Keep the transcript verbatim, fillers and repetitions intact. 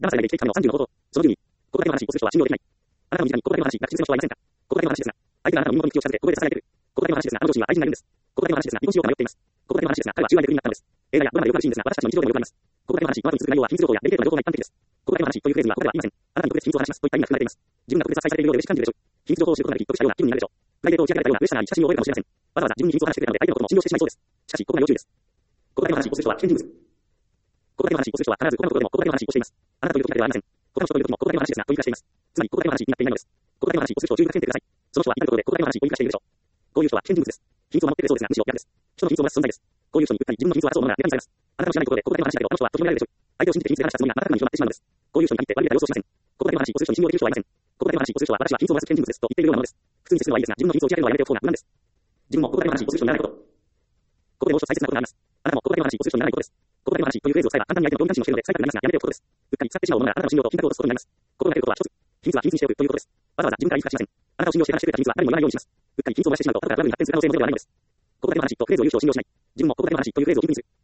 騙されないで生きてきたののさんじゅうのこと。そのじゅうに、ここだけの話をする人は信用できない。あなたの身近にここだけの話が口する人はいませんか。ここだけの話ですが、相手があなたの身元に口を近づけ、ここで支えられている。ここだけの話ですが、あの上司には愛人がいるんです。ここだけの話ですが、離婚しようか迷っています。ここだけの話ですが、彼は中愛で不倫になったのです。映画やドラマでよくあるシーンですが、私たちの日常でもよくあります。ここだけの話、この後に続く内容は秘密情報やデリケートな情報が一般的です。ここだけの話というフレーズにはここではありません。あなたに特別秘密を話しますといった意味が含まれています。自分が特別扱いされているようで嬉しく感じるでしょう。秘密情報を知ることができ、得したような気分になるでしょう。プライベートを打ち明けられたような嬉しさが親しみを覚えるかもしれません。わざわざ自分に秘密を話してくれたので相手のことも信用してしまいそうです。しかし、ここが要注意です。ここだけの話をする人は危険人物。ここだけの話をする人は必ず他のことでもここだけの話をしています。あなたといる時だけではありません。他の人といる時もここだけの話ですが、と言い聞かせています。つまり、ここだけの話になっていないのです。ここだけの話をする人を注意深く見てください。その人は至るところでここだけの話を言い聞かせているでしょう。こういう人は危険人物です。秘密を守っているそうですが、むしろ逆です。人の秘密を漏らす存在です。こういう人にうっかり自分の秘密を争う者がネタにされます。あなたの知らないところでここだけの話だけど、あの人はときめられるでしょう。相手を信じて秘密で話したつもりがあなたに広まってしまうのです。こういう人に限って悪いネタをしません。ここだけの話をする人に信用できる人はいません。ここだけの話をする人は私は秘密を漏らす危険人物ですと言っているようなものです。普通に接するのはいいですが、自分の秘密を打ち明けるのはやめておく方が無難です。自分もここだけの話をする人にならないこと。ここでもう一つ大切なことがあります。あなたもここだけの話をする人にならないことです。ここだけの話というフレーズを使えば簡単に相手の同意なしに教えるので最悪になりますが、やめておくことです。うっかり使ってしまうものがあなたの信用と金額を落とすことになります。心がけることは一つ。秘密は秘密にしておくということです。わざわざ自分から言い聞かせしません。あなたを信用して話してくれた秘密は誰にも言わないようにします。うっかり秘密を漏らしてしまうと後からトラブルに発展する可能性もゼロではないのです。ここだけの話とフレーズを言う人を信用しない。自分もここだけの話というフレーズを秘密にする。